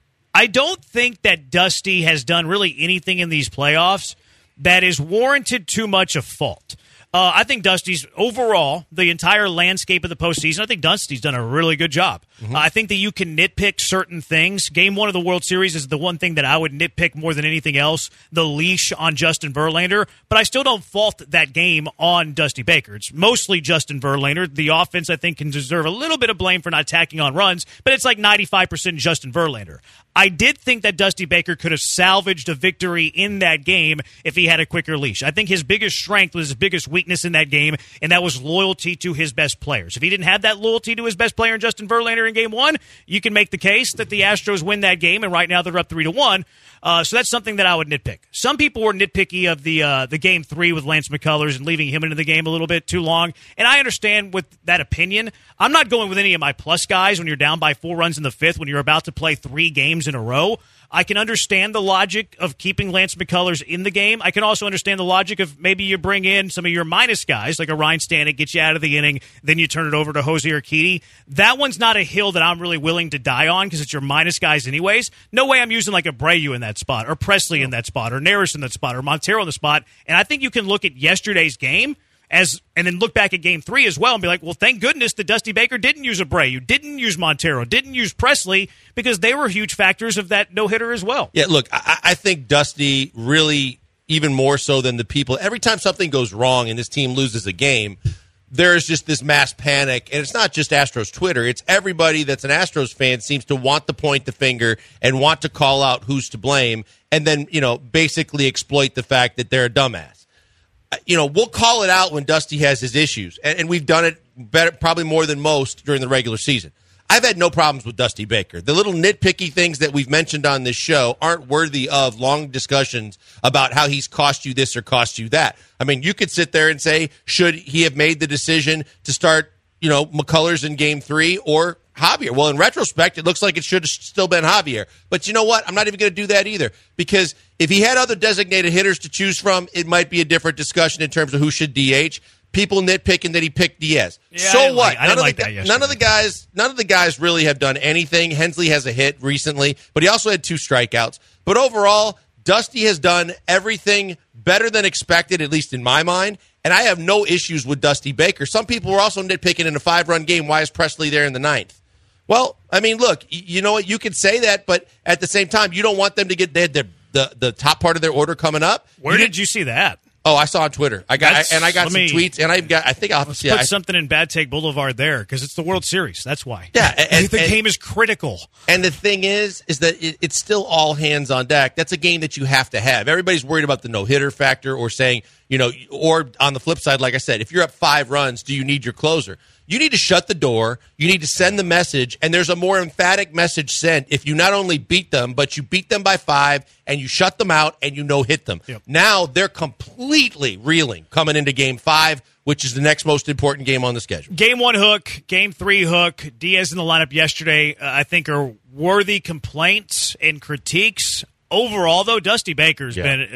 I don't think that Dusty has done really anything in these playoffs that is warranted too much of fault. I think Dusty's, overall, the entire landscape of the postseason, I think Dusty's done a really good job. Mm-hmm. I think that you can nitpick certain things. Game 1 of the World Series is the one thing that I would nitpick more than anything else, the leash on Justin Verlander. But I still don't fault that game on Dusty Baker. It's mostly Justin Verlander. The offense, I think, can deserve a little bit of blame for not tacking on runs, but it's 95% Justin Verlander. I did think that Dusty Baker could have salvaged a victory in that game if he had a quicker leash. I think his biggest strength was his biggest weakness in that game, and that was loyalty to his best players. If he didn't have that loyalty to his best player in Justin Verlander in Game 1, you can make the case that the Astros win that game, and right now they're up 3-1. So that's something that I would nitpick. Some people were nitpicky of the Game 3 with Lance McCullers and leaving him into the game a little bit too long, and I understand with that opinion. I'm not going with any of my plus guys when you're down by 4 runs in the 5th when you're about to play 3 games in a row. I can understand the logic of keeping Lance McCullers in the game. I can also understand the logic of maybe you bring in some of your minus guys, like a Ryan Stanek, get you out of the inning, then you turn it over to Jose Urquidy. That one's not a hill that I'm really willing to die on because it's your minus guys anyways. No way I'm using Abreu in that spot, or Presley in that spot, or Neris in that spot, or Montero in the spot. And I think you can look at yesterday's game and then look back at Game 3 as well and be like, well, thank goodness that Dusty Baker didn't use Abreu, didn't use Montero, didn't use Presley, because they were huge factors of that no-hitter as well. Yeah, look, I think Dusty really, even more so than the people, every time something goes wrong and this team loses a game, there's just this mass panic, and it's not just Astros Twitter. It's everybody that's an Astros fan seems to want to point the finger and want to call out who's to blame and then, basically exploit the fact that they're a dumbass. We'll call it out when Dusty has his issues, and we've done it better, probably more than most during the regular season. I've had no problems with Dusty Baker. The little nitpicky things that we've mentioned on this show aren't worthy of long discussions about how he's cost you this or cost you that. I mean, you could sit there and say, should he have made the decision to start, McCullers in Game 3 or Javier? Well, in retrospect, it looks like it should have still been Javier. But you know what? I'm not even going to do that either, because if he had other designated hitters to choose from, it might be a different discussion in terms of who should DH. People nitpicking that he picked Diaz. Yeah, so what? None of the guys really have done anything. Hensley has a hit recently, but he also had 2 strikeouts. But overall, Dusty has done everything better than expected, at least in my mind. And I have no issues with Dusty Baker. Some people were also nitpicking in a 5-run game. Why is Presley there in the 9th? Well, I mean, look, you know what? You could say that, but at the same time, you don't want them to get the top part of their order coming up. Where did you see that? Oh, I saw on Twitter. I got some tweets, and I think I'll have to see. Put something in Bad Take Boulevard there because it's the World Series. That's why. Yeah, and the game is critical. And the thing is that it's still all hands on deck. That's a game that you have to have. Everybody's worried about the no-hitter factor, or saying, or on the flip side, like I said, if you're up 5 runs, do you need your closer? You need to shut the door. You need to send the message, and there's a more emphatic message sent if you not only beat them, but you beat them by 5, and you shut them out, and you no-hit them. Yep. Now they're completely reeling coming into Game 5, which is the next most important game on the schedule. Game 1 hook, Game 3 hook. Diaz in the lineup yesterday, I think, are worthy complaints and critiques. Overall, though, Dusty Baker's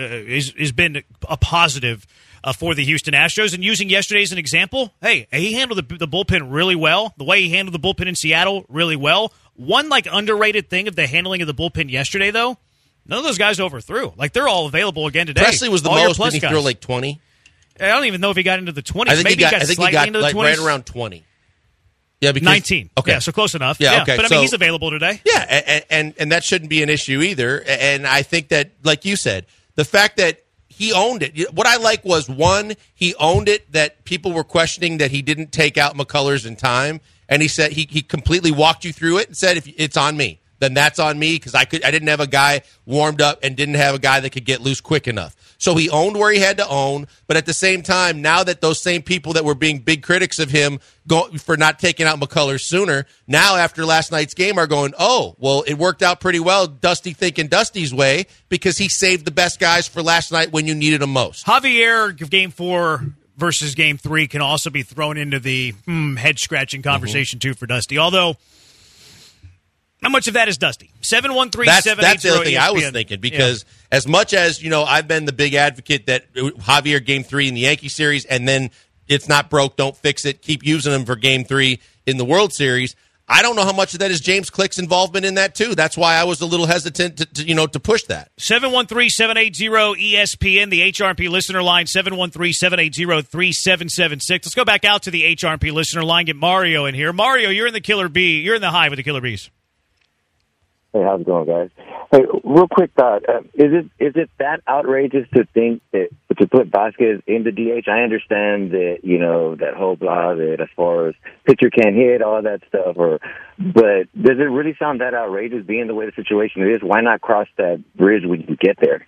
been a positive for the Houston Astros. And using yesterday as an example, hey, he handled the bullpen really well. The way he handled the bullpen in Seattle, really well. One underrated thing of the handling of the bullpen yesterday, though, none of those guys overthrew. They're all available again today. Presley was the most. Didn't he throw 20? I don't even know if he got into the 20s. I think Maybe he got slightly into the 20s. Right around 20. Yeah, because 19. Okay, yeah, so close enough. Yeah, okay. But I mean, he's available today. Yeah, and that shouldn't be an issue either. And I think that, like you said, the fact that he owned it. What I like was, one, he owned it, that people were questioning that he didn't take out McCullers in time, and he said he completely walked you through it and said, if it's on me, then that's on me, because I didn't have a guy warmed up and didn't have a guy that could get loose quick enough. So he owned where he had to own, but at the same time, now that those same people that were being big critics of him for not taking out McCullers sooner, now after last night's game are going, oh, well, it worked out pretty well, Dusty thinking Dusty's way, because he saved the best guys for last night when you needed them most. Javier, Game 4 versus Game 3 can also be thrown into the head-scratching conversation, too, for Dusty, although how much of that is Dusty? 713-780-ESPN. That's the other thing I was thinking, because as much as, I've been the big advocate that Javier Game 3 in the Yankee series, and then it's not broke, don't fix it, keep using him for Game 3 in the World Series, I don't know how much of that is James Click's involvement in that, too. That's why I was a little hesitant to push that. 713-780-ESPN, the HRP listener line, 713-780-3776. Let's go back out to the HRP listener line, get Mario in here. Mario, you're in the Killer Bee. You're in the Hive with the Killer Bees. Hey, how's it going, guys? Hey, real quick thought. Is it that outrageous to think that to put Vasquez in the DH? I understand that, that whole blah, that as far as pitcher can't hit, all that stuff, but does it really sound that outrageous being the way the situation is? Why not cross that bridge when you get there?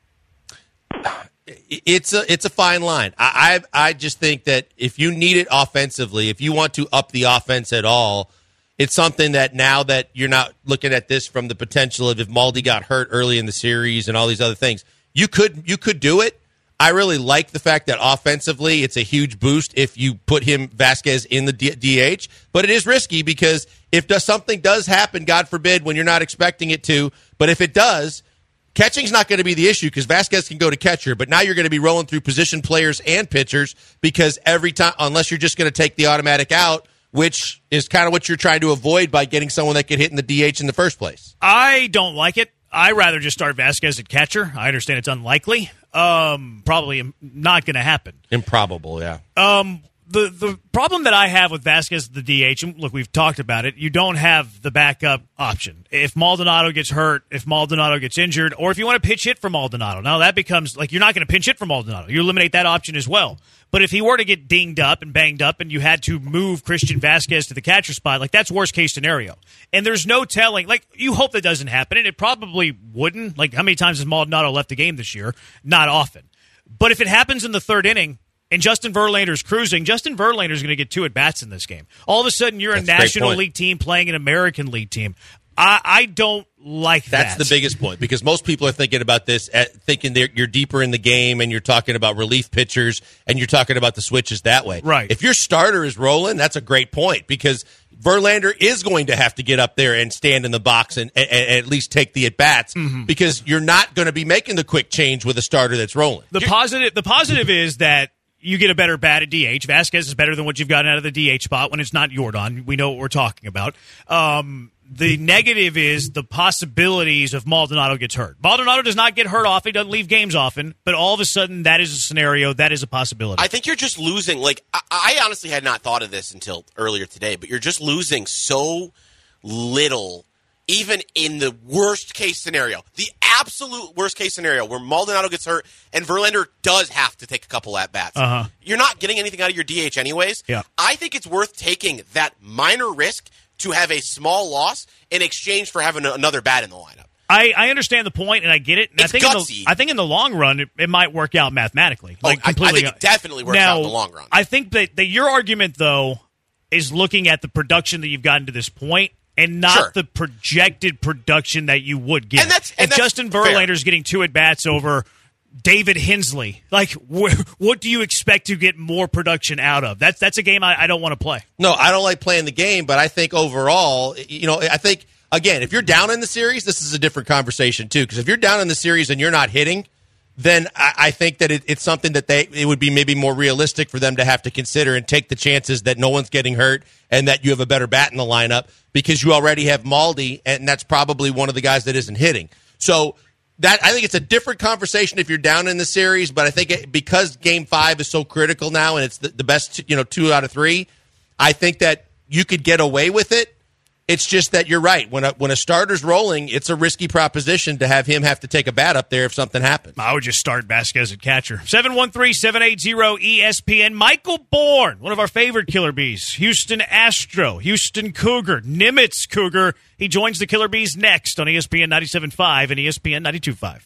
It's a fine line. I just think that if you need it offensively, if you want to up the offense at all, it's something that now that you're not looking at this from the potential of if Maldi got hurt early in the series and all these other things, you could do it. I really like the fact that offensively it's a huge boost if you put Vasquez in the DH, but it is risky because if something does happen, God forbid, when you're not expecting it to, but if it does, catching's not going to be the issue because Vasquez can go to catcher, but now you're going to be rolling through position players and pitchers because every time, unless you're just going to take the automatic out, which is kind of what you're trying to avoid by getting someone that could hit in the DH in the first place. I don't like it. I'd rather just start Vasquez at catcher. I understand it's unlikely. Probably not going to happen. Improbable, yeah. The problem that I have with Vasquez at the DH, and look, we've talked about it, you don't have the backup option. If Maldonado gets hurt, if Maldonado gets injured, or if you want to pitch hit for Maldonado, now that becomes, you're not going to pinch hit for Maldonado. You eliminate that option as well. But if he were to get dinged up and banged up and you had to move Christian Vasquez to the catcher spot, that's worst case scenario. And there's no telling, you hope that doesn't happen, and it probably wouldn't. How many times has Maldonado left the game this year? Not often. But if it happens in the third inning, and Justin Verlander's cruising, Justin Verlander's going to get 2 at-bats in this game. All of a sudden, you're a National League team playing an American League team. I don't like that. That's the biggest point, because most people are thinking about this, thinking you're deeper in the game, and you're talking about relief pitchers, and you're talking about the switches that way. Right. If your starter is rolling, that's a great point, because Verlander is going to have to get up there and stand in the box and at least take the at-bats, because you're not going to be making the quick change with a starter that's rolling. The positive is that you get a better bat at DH. Vasquez is better than what you've gotten out of the DH spot when it's not Yordan. We know what we're talking about. The negative is the possibilities of Maldonado gets hurt. Maldonado does not get hurt often. He doesn't leave games often. But all of a sudden, that is a scenario. That is a possibility. I think you're just losing. I honestly had not thought of this until earlier today, but you're just losing so little, even in the worst-case scenario. The absolute worst-case scenario where Maldonado gets hurt and Verlander does have to take a couple at-bats. You're not getting anything out of your DH anyways. Yeah. I think it's worth taking that minor risk to have a small loss in exchange for having another bat in the lineup. I understand the point, and I get it. And It's gutsy. I think in the long run, it might work out mathematically. I think it definitely works out in the long run. I think that your argument, though, is looking at the production that you've gotten to this point and not the projected production that you would get. If Justin Verlander's getting 2 at-bats over David Hensley, what do you expect to get more production out of? That's a game I don't want to play. No, I don't like playing the game, but I think overall, I think, again, if you're down in the series, this is a different conversation, too, because if you're down in the series and you're not hitting, then I think that it's something that it would be maybe more realistic for them to have to consider and take the chances that no one's getting hurt and that you have a better bat in the lineup because you already have Maldi, and that's probably one of the guys that isn't hitting. So I think it's a different conversation if you're down in the series, but I think because Game 5 is so critical now and it's the best 2 out of 3, I think that you could get away with it. It's just that you're right. When a starter's rolling, it's a risky proposition to have him have to take a bat up there if something happens. I would just start Vasquez at catcher. 713-780-ESPN. Michael Bourne, one of our favorite Killer Bees. Houston Astro, Houston Cougar, Nimitz Cougar. He joins the Killer Bees next on ESPN 97.5 and ESPN 92.5.